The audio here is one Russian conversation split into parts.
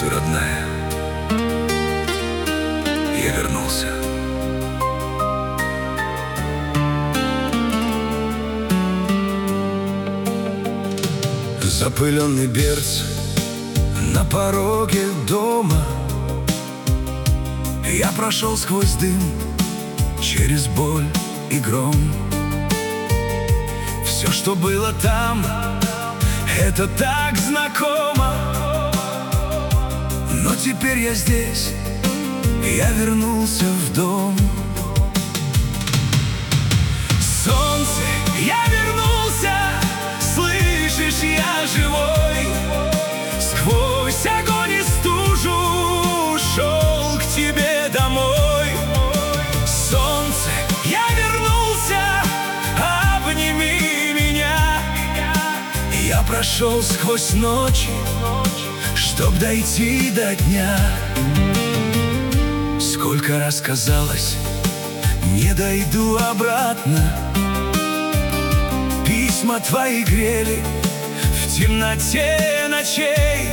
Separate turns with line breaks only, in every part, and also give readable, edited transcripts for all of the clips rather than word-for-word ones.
Здравствуй, родная, я вернулся. Запыленный берц на пороге дома. Я прошел сквозь дым, через боль и гром. Все, что было там, это так знакомо. Но теперь я здесь, я вернулся в дом. Солнце, я вернулся, слышишь, я живой. Сквозь огонь и стужу шел к тебе домой. Солнце, я вернулся, обними меня. Я прошел сквозь ночи, чтоб дойти до дня. Сколько раз казалось, не дойду обратно. Письма твои грели в темноте ночей.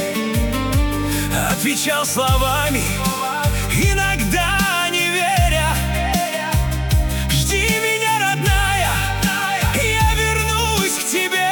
Отвечал словами, иногда не веря. Жди меня, родная, я вернусь к тебе.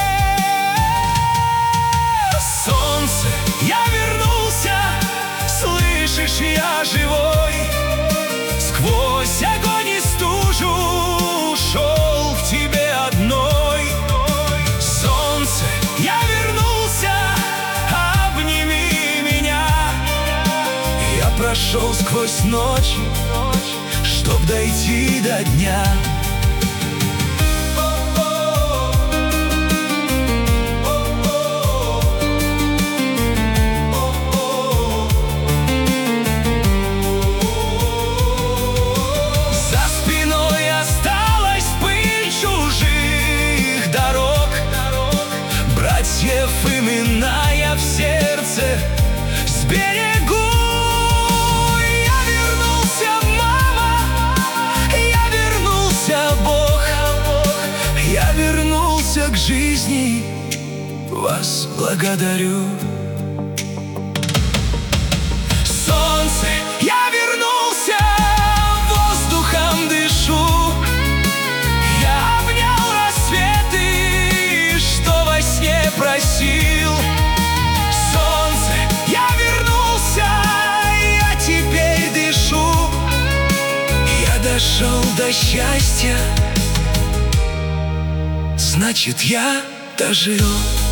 Солнце, я вернулся, слышишь, я живой. Сквозь огонь и стужу шел к тебе одной. Солнце, я вернулся, обними меня. Я прошел сквозь ночи, чтоб дойти до дня. Имена я в сердце сберегу. Я вернулся, мама, я вернулся, Бог. Я вернулся к жизни, вас благодарю. Солнце, я вернулся, воздухом дышу. Я обнял рассветы, что во сне просил. Солнце, я вернулся, я теперь дышу. Я дошел до счастья, значит, я дожил.